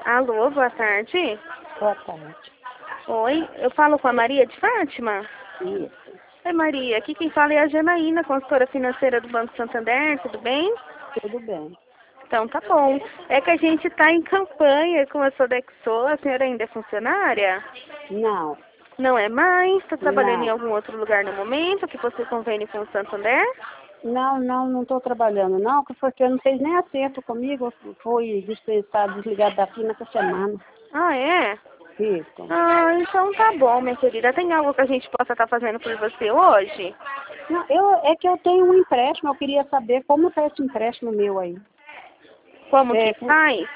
Alô, boa tarde. Boa tarde. Oi, eu falo com a Maria de Fátima? Isso. Oi, Maria. Aqui quem fala é a Janaína, consultora financeira do Banco Santander, tudo bem? Tudo bem. Então tá bom. É que a gente está em campanha com a Sodexo. A senhora ainda é funcionária? Não, Não é mais? Está trabalhando em não. algum outro lugar no momento que possui convênio com o Santander? Não estou trabalhando, não, porque não fez nem acerto comigo. Fui dispensado, desligado da firma essa semana. Ah, é? Isso. Ah, então tá bom, minha querida. Tem algo que a gente possa estar fazendo por você hoje? Não, é que eu tenho um empréstimo, eu queria saber como está esse empréstimo meu aí. Como É, que faz?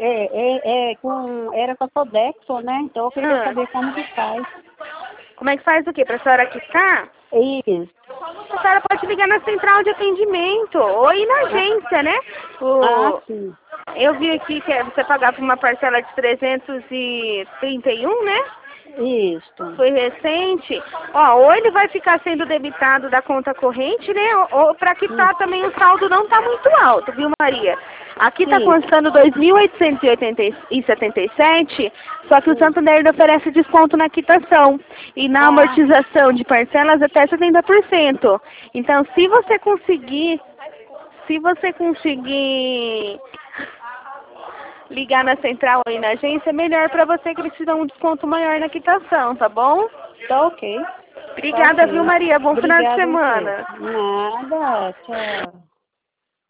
era com a Sodexo, né? Então eu queria Ah, saber como que faz. como é que faz o quê? Pra senhora quitar? Isso. A senhora pode ligar na central de atendimento ou ir na agência, né? Sim. Eu vi aqui que você pagava uma parcela de 331, né? Isso. Foi recente. Ó, ou ele vai ficar sendo debitado da conta corrente, né? Ou para quitar também o saldo não tá muito alto, viu, Maria? Aqui tá Sim. constando 2.877, só que o Santander ainda oferece desconto na quitação e na Ah, amortização de parcelas até 70%. Então, se você conseguir ligar na central aí na agência, é melhor para você que eles te dão um desconto maior na quitação, tá bom? tá ok. Tá Obrigada, viu, ok. Maria? Bom final de Obrigada, você. semana. Nada, tchau.